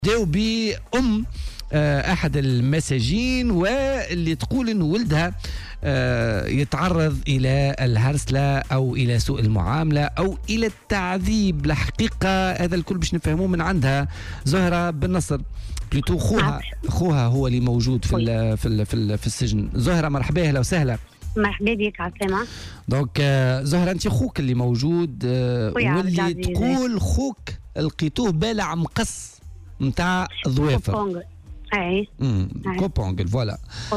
بداو بأم أحد المساجين واللي تقول إنه ولدها يتعرض إلى الهرسلة أو إلى سوء المعاملة أو إلى التعذيب. الحقيقة هذا الكل باش نفهموه من عندها زهرة بن نصر، بليتو خوها هو اللي موجود في السجن. زهرة مرحبا، أهلا وسهلا. مرحبا بك عسلامة. دونك زهرة أنت خوك اللي موجود واللي تقول خوك لقيتوه بالع مقص نتاع ظوافر. اي كوبونغل فوالا.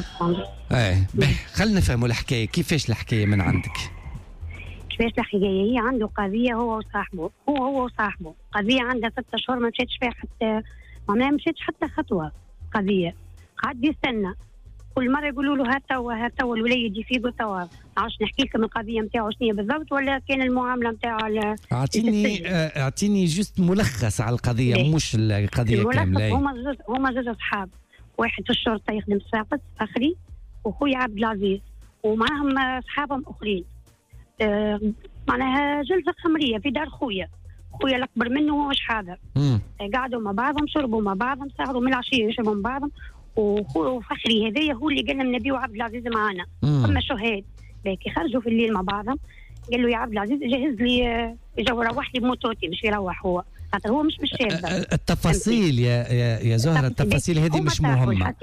اي خلينا نفهموا الحكايه، كيفاش الحكايه من عندك؟ كيفاش الحكايه؟ هي عنده قضيه هو وصاحبه قضيه عندها 6 شهور ما مشاتش فيها حتى ما مشاتش حتى خطوه. قضيه قاعد يستنى، كل مره يقولوا له ها توا الوليد يفيق توا. ما عرفتش نحكي لكم القضيه نتاعو شنو بالضبط ولا كان المعامله نتاعو. اعطيني جست ملخص على القضيه، مش القضيه كامله. هما زوج اصحاب، واحد في الشرطه يخدم ساقط اخري، وخويا عبد العزيز ومعهم اصحابهم اخرين. معناها جلسه خمريه في دار خويا الاكبر منه وهو مش حاضر. قعدوا مع بعضهم، شربوا مع بعضهم، سهروا من العشيه يشربوا مع بعضهم. وفخري هذايا هو اللي قال لنا نبيو عبد العزيز معانا. ثم شهاد باكي خرجوا في الليل مع بعضهم، قال له يا عبد العزيز جهز لي يجي يروح لي بموتوتي، مش يروح هو خاطر هو مش شاب. التفاصيل يا زهره، التفاصيل هذه مش مهمه.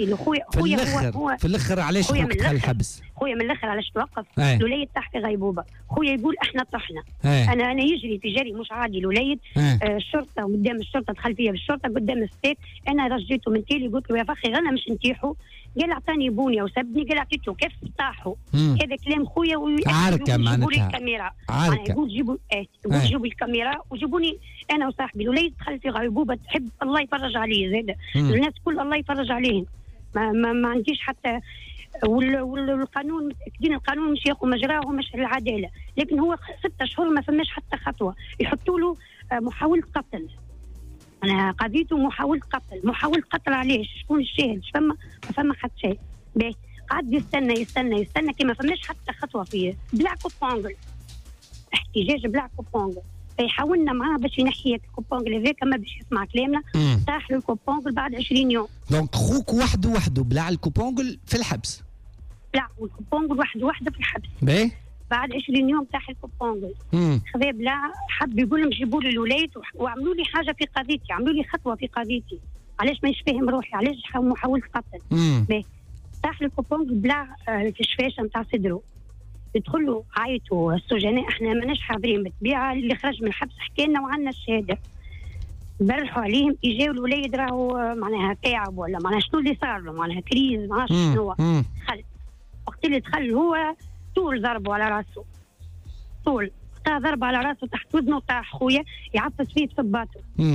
في الاخر علاش توقف الحبس؟ خويا من الاخر علاش توقف؟ الوليد تحت غيبوبه. خويا يقول احنا طحنا. انا يجري في جري مش عادي الوليد. الشرطه قدام الشرطه دخل فيا بالشرطه قدام الستيك، انا رجيته من تيلي قلت له يا فخي انا مش نتيحه. قال اعطاني بونيا وسبني، قال اعطيته كيف طاحوا. هذا كلام خويا عركه معناتها الكاميرا. عركه. يقول جيبوا الكاميرا وجيبوني انا وصاحبي. الوليد دخل في غيبوبه تحب الله يفرج عليه زاد. الناس كل الله يفرج عليهم. ما عنديش حتى والقانون متاكدين القانون مش ياخذ مجراه ومش العداله، لكن هو 6 شهور ما فماش حتى خطوه. يحطوا له محاوله قتل. انا قضيته محاوله قتل علاش؟ شكون الشاهد؟ فما حتى شيء. قعد يستنى كي ما فماش حتى خطوه فيه. بلع كوبونغل احتجاج، بلع كوبونغل. فيحاولنا معاه باش ينحي الكوبونغل هذاك، ما باش يسمع كلامنا. طاح له الكوبونغل بعد 20 يوم. دونك خوك وحده بلع الكوبونغل في الحبس. بلع الكوبونغل وحده في الحبس. بعد 20 يوم طاح الكوبونغل. خذا بلع، حب يقول لهم جيبوا لي الوليد وعملوا لي حاجه في قضيتي، عملوا لي خطوه في قضيتي. علاش ما فاهم روحي؟ علاش محاوله قتل؟ طاح الكوبونغل بلع في الشفاشه نتاع صدره. يدخل له عيطوا السجناء، احنا ماناش حاضرين بالطبيعه، اللي خرج من الحبس حكى لنا وعندنا الشهاده. برحوا عليهم، اجاو الوليد راهو معناها تعب ولا معناها شنو اللي صار له، معناها كريز ما عرفش شنو. دخل وقت اللي دخل هو طول ضربه على راسه، طول ضربه على راسه تحت وزنه، طاح خويا يعفس فيه بصباته.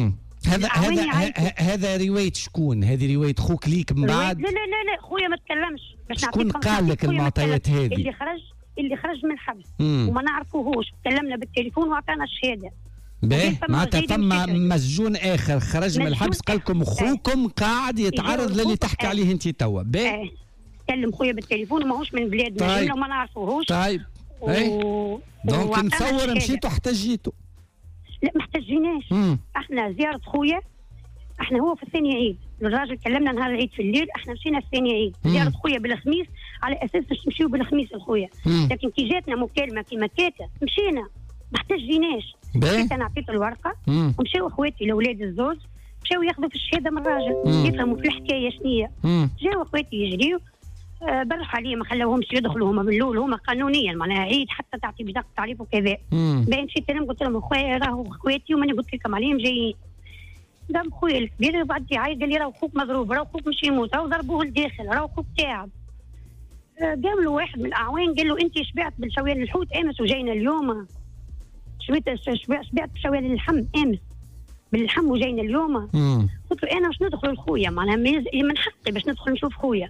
هذا روايه شكون؟ هذه روايه خوك ليك من بعد؟ لا خويا ما تكلمش. شكون قال لك المعطيات هذه؟ اللي خرج من الحبس وما نعرفوهوش، تكلمنا بالتليفون واعطانا الشهاده. معناتها ثم مسجون اخر خرج من الحبس قال لكم خوكم قاعد يتعرض للي تحكي عليه انت توا. كلم خويا بالتليفون وماهوش من بلادنا وما نعرفوهوش. طيب دونك نتصور مشيتوا احتجيتوا؟ لا ما احتجيناش. احنا زياره خويا، احنا هو في الثاني عيد، الراجل كلمنا نهار العيد في الليل، احنا مشينا في الثاني عيد زياره خويا بالخميس على اساس باش نمشيو بالخميس لخويا. لكن كي جاتنا مكالمه كيما كاتا مشينا ما احتجيناش. انا عطيت الورقه ومشاو اخواتي الاولاد الزوج مشاو ياخذوا في الشهاده من الراجل يفهموا في الحكايه شنية. جاوا اخواتي يجريوا برحوا عليه، ما خلوهمش يدخلوا هما من الاول، هما قانونيا معناها عيد حتى تعطي بطاقه تعريف وكذا. مشيت انا قلت لهم اخويا راهو اخواتي وماني قلت لكم عليهم جايين. قام خويا الكبير بعد يعيط قال لي راهو خوك مضروب، راهو خوك مش يموت، راهو ضربوه لداخل، راهو خوك تعب. قام له واحد من الاعوان قال له انت شبعت بالشوال الحوت امس وجاينا اليوم؟ شبعت بشوال اللحم امس باللحم وجاينا اليوم؟ قلت له انا باش ندخل لخويا معناها من حقي باش ندخل نشوف خويا.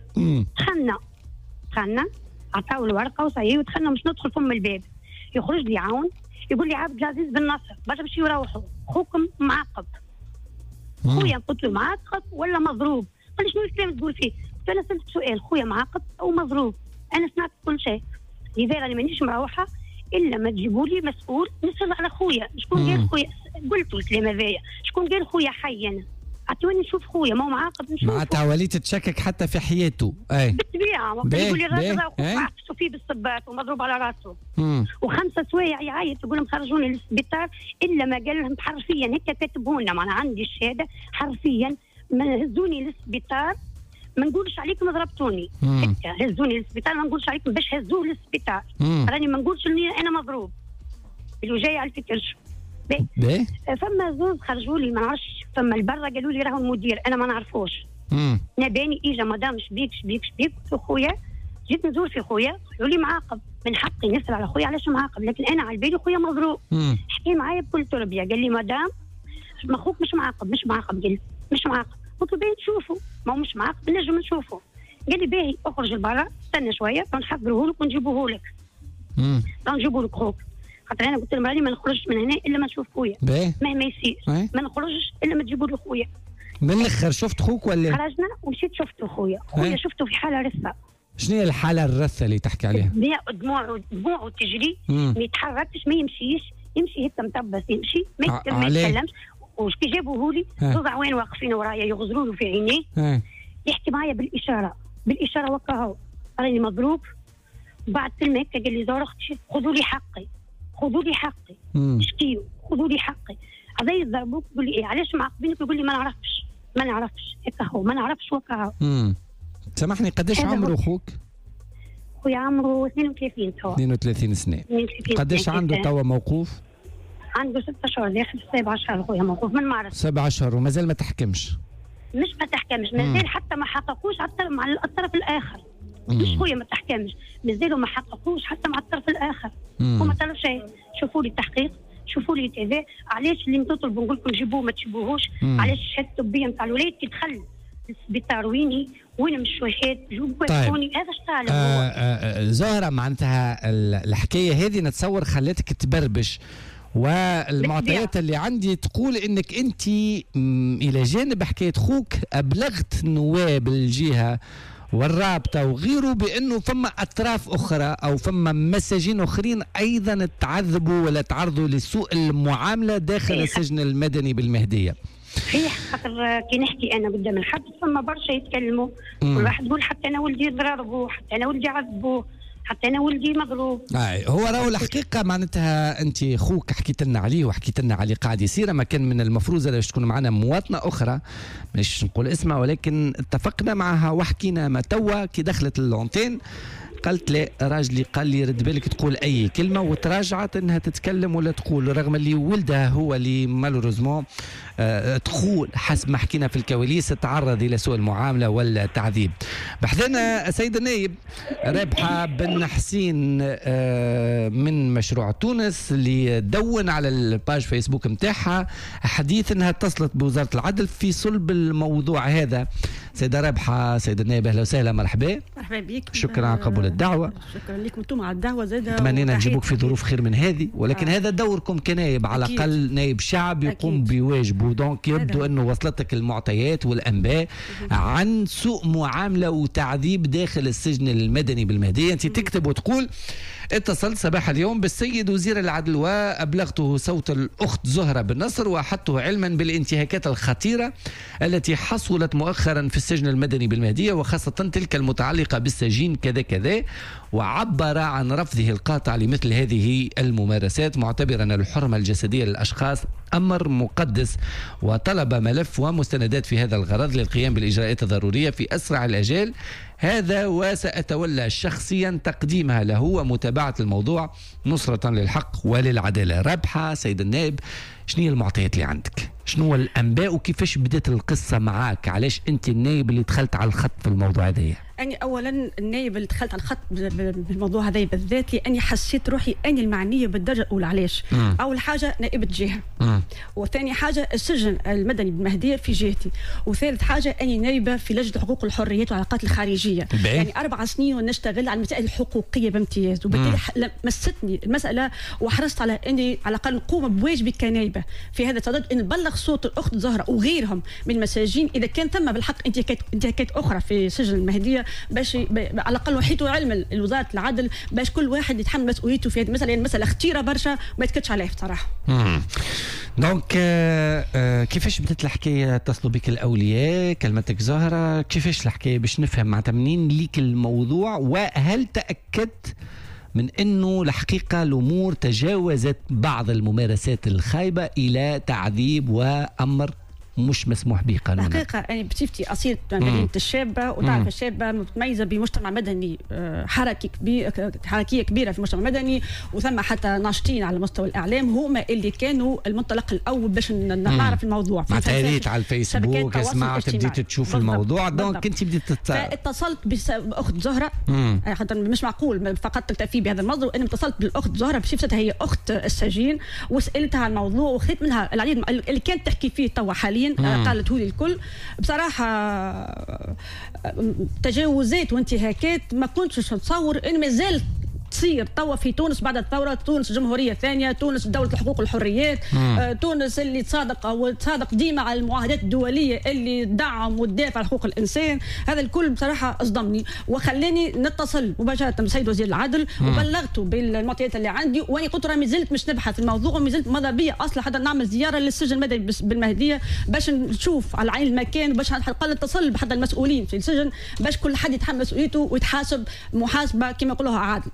دخلنا عطاو الورقه وصايي ودخلنا باش ندخل فم الباب. يخرج لي عون يقول لي عبد العزيز بن نصر باش باش يروحوا خوكم معاقب. خويا قلت له معاقب ولا مضروب؟ قال لي شنو الكلام تقول فيه؟ قلت له انا سالت سؤال، خويا معاقب او مضروب؟ انا سمعت كل شيء، لذا راني مانيش مروحه الا ما تجيبوا لي مسؤول نسال على خويا. شكون قال خويا؟ قلت له الكلام هذايا، شكون قال خويا حي؟ انا اعطوني نشوف خويا ما هو معاقب نشوفه. معناتها وليت تشكك حتى في حياته. بالطبيعه وقت يقول لي الراجل عكسوا فيه بالصباط ومضروب على راسه. و5 سوايع يعيط يقول لهم خرجوني للسبيطار الا ما قال لهم حرفيا هيك كاتبوا لنا. معناها عندي الشهاده حرفيا ما هزوني للسبيطار ما نقولش عليكم ضربتوني. هزوني للسبيطار ما نقولش عليكم باش هزوه للسبيطار. راني ما نقولش اني انا مضروب اللي جاي على الفكرش. فما زوز خرجوا لي ما نعرفش فما البرة قالوا لي راهو المدير انا ما نعرفوش. ناداني اجا مدام شبيك قلت خويا جيت نزور في خويا قالوا لي معاقب من حقي نسال على خويا علاش معاقب لكن انا على بالي خويا مضروب. حكي معايا بكل تربيه قال لي مدام ما اخوك مش معاقب قال مش معاقب. قلت له باهي تشوفوا ما هو مش معاقب نجم نشوفه. قال لي باهي اخرج لبرا استنى شويه نحضروه لك ونجيبوه لك. نجيبوا لك خوك خاطر انا قلت لهم راني ما نخرجش من هنا الا ما نشوف خويا مهما يصير ما نخرجش الا ما تجيبوا لي خويا. من الاخر شفت خوك ولا؟ خرجنا ومشيت شفته خويا شفته في حاله رثه. شنو هي الحاله الرثه اللي تحكي عليها؟ دموعه تجري ما يتحركش ما يمشيش يمشي هيك مطبس يمشي ما يتكلمش. وكي جابوه لي زوز عوين واقفين ورايا يغزروا له في عينيه يحكي معايا بالاشاره وكاهو راني مضروب. بعد كلمه هيك قال لي زهره اختي خذوا لي حقي اشكيوا خذوا لي حقي. هذا يضربوك يقول لي ايه علاش معاقبينك يقول لي ما نعرفش هيك هو ما نعرفش وكاهو. سامحني قداش عمره اخوك؟ خويا عمره 32 توا 32 سنه. قداش عنده توا موقوف؟ عنده 6 شهور داخل 7 شهور خويا موقوف من مارس. 7 شهور ومازال ما تحكمش؟ مش ما تحكمش مازال حتى ما حققوش مع الطرف الاخر. مش خويا ما تحكمش مازالوا ما حققوش حتى مع الطرف الاخر. وما طلب شيء. شوفوا لي التحقيق شوفوا لي تي علاش اللي تطلبوا نقول لكم جيبوه ما تجيبوهوش. علاش الشهاده الطبيه نتاع الولاد كي دخل للسبيطار وين مش شويحات جوبوا يعطوني هذا اش طالب هو. زهره معناتها الحكايه هذه نتصور خلاتك تبربش والمعطيات اللي عندي تقول انك انت الى جانب حكايه خوك ابلغت نواب الجهه والرابطه وغيره بانه فما اطراف اخرى او فما مساجين اخرين ايضا تعذبوا ولا تعرضوا لسوء المعامله داخل السجن المدني بالمهديه. صحيح خاطر كي نحكي انا قدام الحبس فما برشا يتكلموا كل واحد يقول حتى انا ولدي ضربوه حتى انا ولدي عذبوه حتى انا ولدي مضروب. هو راهو الحقيقه معناتها انت خوك حكيت لنا عليه وحكيت لنا عليه قاعد يصير ما كان من المفروض باش تكون معنا مواطنه اخرى مش نقول اسمها ولكن اتفقنا معها وحكينا ما توا كي دخلت اللونتين قالت لي راجلي قال لي رد بالك تقول اي كلمه وتراجعت انها تتكلم ولا تقول رغم اللي ولدها هو اللي مالوريزمون تقول حسب ما حكينا في الكواليس تعرض الى سوء المعامله والتعذيب. بحثنا السيد النائب رابحه بن حسين من مشروع تونس اللي دون على الباج فيسبوك نتاعها حديث انها اتصلت بوزاره العدل في صلب الموضوع هذا. سيده رابحه سيد النائب اهلا وسهلا مرحبا. مرحبا بك. شكرا على قبول الدعوه. شكرا لكم انتم على الدعوه زاده. تمنينا نجيبوك في ظروف خير من هذه ولكن هذا دوركم كنائب على الاقل نائب شعب يقوم بواجبه. دونك يبدو انه وصلتك المعطيات والانباء عن سوء معامله وتعذيب داخل السجن المدني بالمهديه. انت تكتب وتقول اتصلت صباح اليوم بالسيد وزير العدل وأبلغته صوت الأخت زهرة بن نصر وأحدته علما بالانتهاكات الخطيرة التي حصلت مؤخرا في السجن المدني بالمهدية وخاصة تلك المتعلقة بالسجين كذا كذا وعبر عن رفضه القاطع لمثل هذه الممارسات معتبرا الحرمة الجسدية للأشخاص أمر مقدس وطلب ملف ومستندات في هذا الغرض للقيام بالإجراءات الضرورية في أسرع الأجال هذا وسأتولى شخصيا تقديمها له ومتابعة الموضوع نصرة للحق وللعدالة. رابحة سيد النائب شنو هي المعطيات اللي عندك؟ شنو الأنباء وكيفاش بدأت القصة معاك؟ علاش أنت النائب اللي دخلت على الخط في الموضوع هذا؟ أنا أولا النائب اللي دخلت على الخط بالموضوع هذا بالذات لأني حسيت روحي أنا المعنية بالدرجة الأولى. علاش؟ أول حاجة نائبة جهة وثاني حاجة السجن المدني بالمهدية في جهتي وثالث حاجة أني نائبة في لجنة حقوق الحريات والعلاقات الخارجية يعني 4 سنين ونشتغل على المسائل الحقوقية بامتياز وبالتالي مستني المسألة وحرصت على أني على الأقل نقوم بواجبي كنائبة في هذا الصدد أن نبلغ صوت الأخت زهرة وغيرهم من المساجين إذا كان ثم بالحق انتهاكات أخرى في سجن المهدية باش على الاقل وحيتوا علم وزاره العدل باش كل واحد يتحمل مسؤوليته في هذه المساله، لان المساله خطيره برشا وما يتكتش عليها بصراحه. دونك كيفاش بدات الحكايه؟ اتصلوا بك الاولياء، كلمتك زهره، كيفاش الحكايه باش نفهم معناتها منين ليك الموضوع؟ وهل تاكدت من انه الحقيقه الامور تجاوزت بعض الممارسات الخايبه الى تعذيب وامر مش مسموح به قانونا؟ الحقيقه انا بصفتي اصيله مدينه الشابه، وتعرف الشابه متميزه بمجتمع مدني حركيه كبيره في المجتمع المدني، وثم حتى ناشطين على مستوى الاعلام هما اللي كانوا المنطلق الاول باش نعرف الموضوع. معناتها ريت على الفيسبوك، سمعت، بديت تشوف الموضوع، دونك انت بديت اتصلت باخت زهره، حتى مش معقول فقط تكتفي بهذا الموضوع، انا اتصلت بالاخت زهره بصفتها هي اخت السجين، وسالتها عن الموضوع وخذت منها العديد اللي كانت تحكي فيه توا حاليا. قالت هولي الكل بصراحه تجاوزات وانتهاكات ما كنتش نتصور ان ما زالت تصير توا في تونس بعد الثوره. تونس جمهوريه ثانيه، تونس دوله الحقوق والحريات، تونس اللي تصادق ديما على المعاهدات الدوليه اللي تدعم وتدافع عن حقوق الانسان. هذا الكل بصراحه اصدمني وخلاني نتصل مباشره بالسيد وزير العدل وبلغته بالمعطيات اللي عندي، وانا قلت راه مازلت مش نبحث في الموضوع ومازلت ماذا بيا اصلا حتى نعمل زياره للسجن المدني بالمهديه باش نشوف على عين المكان، باش على الاقل نتصل بحد المسؤولين في السجن باش كل حد يتحمل مسؤوليته ويتحاسب محاسبه كما يقولوها عادل.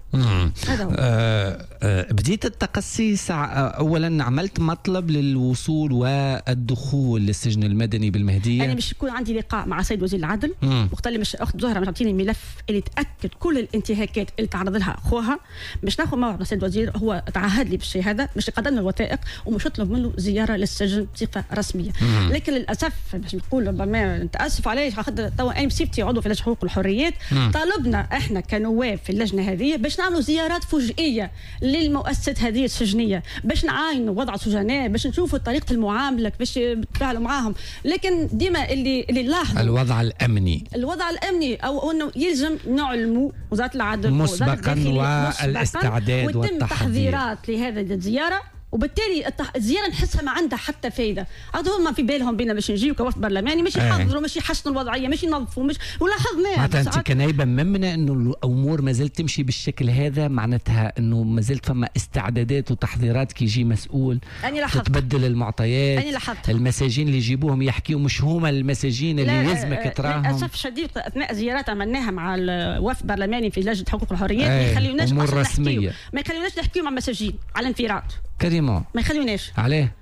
بديت التقصي اولا عملت مطلب للوصول والدخول للسجن المدني بالمهديه. انا باش يكون عندي لقاء مع السيد وزير العدل وقت مش اخت زهره باش تعطيني ملف اللي تاكد كل الانتهاكات اللي تعرض لها اخوها، باش ناخذ موعد مع السيد الوزير. هو تعهد لي بالشيء هذا، باش يقدم الوثائق ومش يطلب منه زياره للسجن بصفه رسميه. لكن للاسف باش نقول ربما نتاسف عليه خاطر توا انا بصفتي عضو في لجنه الحقوق والحريات طالبنا احنا كنواب في اللجنه هذه باش نعملوا زيارات فجئيه للمؤسسات هذه السجنيه باش نعاينوا وضع السجناء، باش نشوفوا طريقه المعامله، باش يتفاعلوا معاهم. لكن ديما اللي نلاحظوا الوضع الامني او انه يلزم نعلموا وزاره العدل مسبقا والاستعداد وتم تحضيرات لهذه الزياره، وبالتالي الزياره نحسها ما عندها حتى فايده. هما في بالهم بينا باش نجيو كوفد برلماني مش يحضروا مش يحسنوا الوضعيه مش ينظفوا مش ولاحظناها. معناتها انت كنايبه ممنه انه الامور ما زالت تمشي بالشكل هذا، معناتها انه ما زالت فما استعدادات وتحضيرات كي يجي مسؤول تتبدل المعطيات. المساجين اللي يجيبوهم يحكيوا مش هما المساجين اللي يلزمك تراهم. للاسف الشديد اثناء زيارات عملناها مع الوفد البرلماني في لجنه الحقوق والحريات ما يخليوناش نحكيوا مع مساجين على انفراد كريمون، ما يخليوناش. عليه؟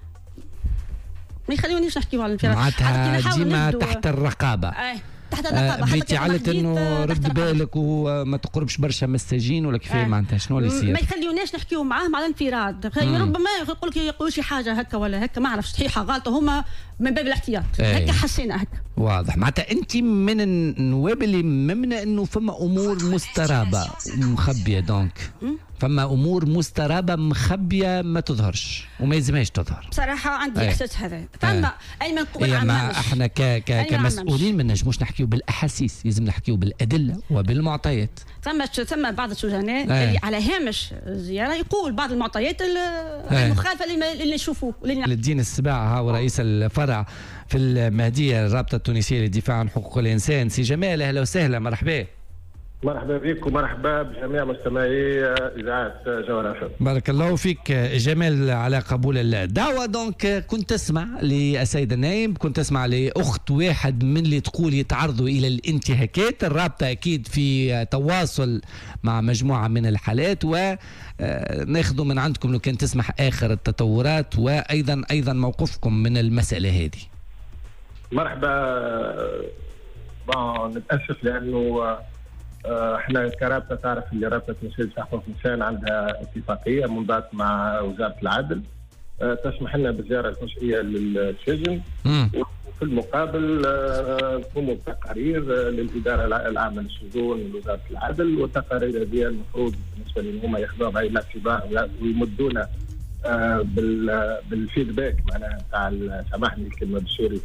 ما يخليونيش نحكيو على الانفراد. معناتها ديما تحت الرقابه. تحت الرقابه. بيتي علت انه رد بالك وما تقربش برشا مساجين ولا كيف معناتها شنو اللي يصير؟ ما يخليوناش نحكيو معاهم على انفراد. ربما يقول لك يقولوا شي حاجه هكا ولا هكا ما نعرفش صحيحه غلطه، هما من باب الاحتياط. هكا حسينا هكا. واضح. معناتها انت من النواب اللي ممنه انه فما امور مسترابه مخبيه، دونك فما امور مسترابه مخبيه ما تظهرش وما يلزمهاش تظهر. بصراحه عندي احساس هذا. فما اي ما نقول ما احنا كمسؤولين ما نجموش نحكيو بالاحاسيس، لازم نحكيو بالادله وبالمعطيات. ثم بعض السجناء اللي على هامش الزياره يقول بعض المعطيات المخالفه اللي نشوفوه. الدين السباع هو رئيس الفرع في المهديه الرابطه التونسيه للدفاع عن حقوق الانسان. سي جمال اهلا وسهلا، مرحبا. مرحبا بك ومرحبا بجميع مستمعي اذاعه جوهر FM. بارك الله فيك جمال على قبول الدعوه. دونك كنت تسمع للسيد النائب، كنت تسمع لاخت واحد من اللي تقول يتعرضوا الى الانتهاكات. الرابطه اكيد في تواصل مع مجموعه من الحالات وناخذوا من عندكم لو كان تسمح اخر التطورات وايضا موقفكم من المساله هذه. مرحبا. نتاسف لانه احنا كرابطه تعرف اللي رابطه تونسيه حقوق الانسان عندها اتفاقيه منضبطه مع وزاره العدل تسمح لنا بالزياره الفجئيه للسجن، وفي المقابل نقوموا بتقارير للاداره العامه للسجون ووزاره العدل، والتقارير هذه المفروض بالنسبه لهم هم ياخذوها بعين الاعتبار ويمدونا بالفيدباك معناها تاع سامحني الكلمه بالسوري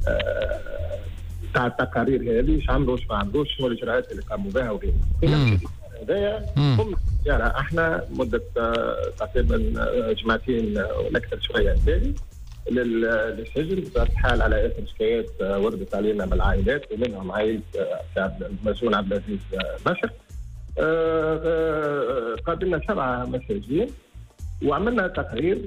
تاع التقارير هذه ايش عملوا ايش ما عملوش، شنو الاجراءات اللي قاموا بها وغيره. في نفس هذايا قمنا بالزياره احنا مده تقريبا جمعتين ولا اكثر شويه ثاني، للسجن بطبيعة الحال على اثر شكايات وردت علينا من العائلات ومنهم عائله المسؤول عبد العزيز بشر. قابلنا 7 مساجين وعملنا تقرير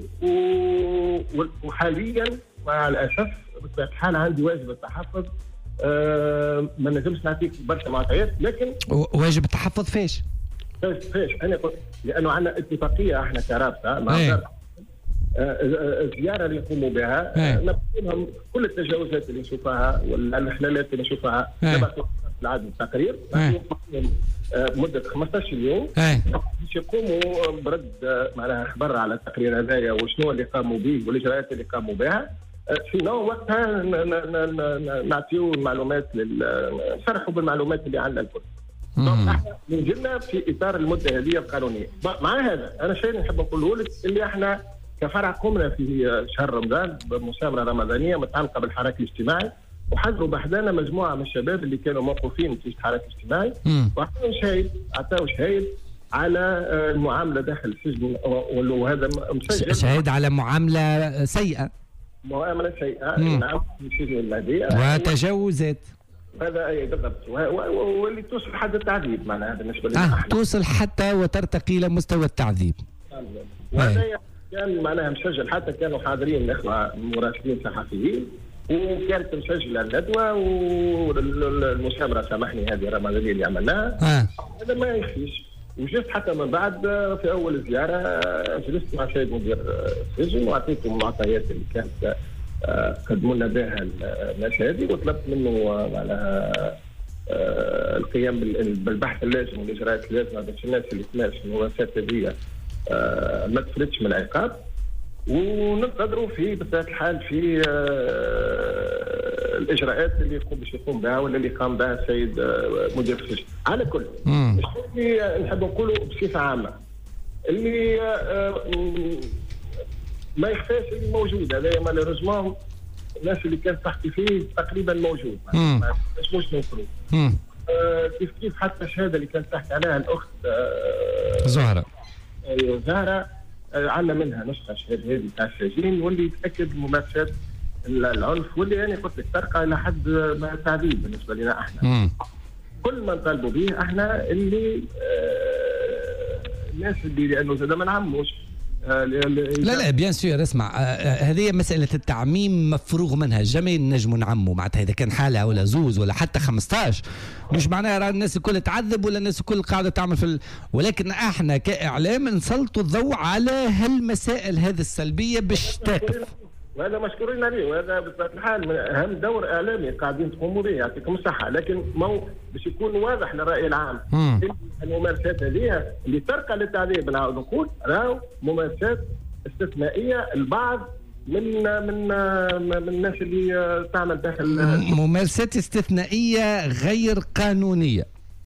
وحاليا مع الاسف بطبيعة الحال عندي واجب التحفظ. ما نجمش نعطيك برشا معطيات لكن واجب التحفظ فاش انا قلت لانه عندنا اتفاقيه احنا كرابطه مع الزياره اللي يقوموا بها نبقى كل التجاوزات اللي نشوفها والاحلالات اللي نشوفها نبعثوا العدد التقرير مده 15 يوم باش يقوموا برد معناها خبر على التقرير هذايا وشنو اللي قاموا به والاجراءات اللي قاموا بها. سينو وقتها نعطيو المعلومات نصرحوا بالمعلومات اللي عندنا الكل. احنا نجلنا في اطار المده هذه القانونيه. مع هذا انا شيء نحب نقوله لك اللي احنا كفرع قمنا في شهر رمضان بمسامره رمضانيه متعلقه بالحراك الاجتماعي وحضروا بحذانا مجموعه من الشباب اللي كانوا موقوفين في الحراك الاجتماعي وعطاو شهيد على المعامله داخل السجن وهذا مسجل شهيد على معامله سيئه نعم في السجن المهدي وتجاوزات هذا اي بالضبط واللي توصل حد التعذيب معناها بالنسبه لنا توصل حتى وترتقي الى مستوى التعذيب. وهذا كان معناها مسجل حتى كانوا حاضرين الاخوه مراسلين صحفيين وكانت مسجله الندوه والمسامره سامحني هذه الرمضانيه اللي عملناها. هذا ما يخفيش وجدت حتى من بعد في اول زياره جلست مع سيد مدير السجن واعطيته المعطيات اللي كانت قدموا لنا بها الناس هذه وطلبت منه معناها القيام بالبحث اللازم والاجراءات اللازمه باش الناس اللي تمارس الممارسات هذه ما تفلتش من العقاب وننتظروا في بطبيعه الحال في الاجراءات اللي يقوم بها ولا اللي قام بها السيد مدير السجن. على كل اللي نحب نقوله بصفه عامه اللي ما يخفاش اللي موجود هذا مالوريزمون الناس اللي كانت تحكي فيه تقريبا موجود ما نجموش ننكروا. كيف حتى الشهاده اللي كانت تحكي عليها الاخت زهره عندنا منها نسخه الشهاده هذه تاع السجين واللي تاكد ممارسات العنف واللي انا قلت لك ترقى الى حد ما التعذيب بالنسبه لنا احنا. كل ما نطالبوا به احنا اللي الناس اللي لانه زاد ما نعموش لا بيان سور اسمع هذه مسألة التعميم مفروغ منها جميع نجموا نعموا معناتها إذا كان حالة ولا زوز ولا حتى 15 مش معناها راه الناس الكل تعذب ولا الناس الكل قاعدة تعمل ولكن احنا كإعلام نسلطوا الضوء على هالمسائل هذه السلبية باش تقف وهذا مشكورين عليه وهذا بطبيعه الحال من اهم دور اعلامي قاعدين تقوموا به يعطيكم الصحه لكن باش يكون واضح للراي العام الممارسات هذه اللي ترقى للتعذيب نعاود نقول راهو ممارسات استثنائيه البعض من الناس اللي تعمل داخل ممارسات استثنائيه غير قانونيه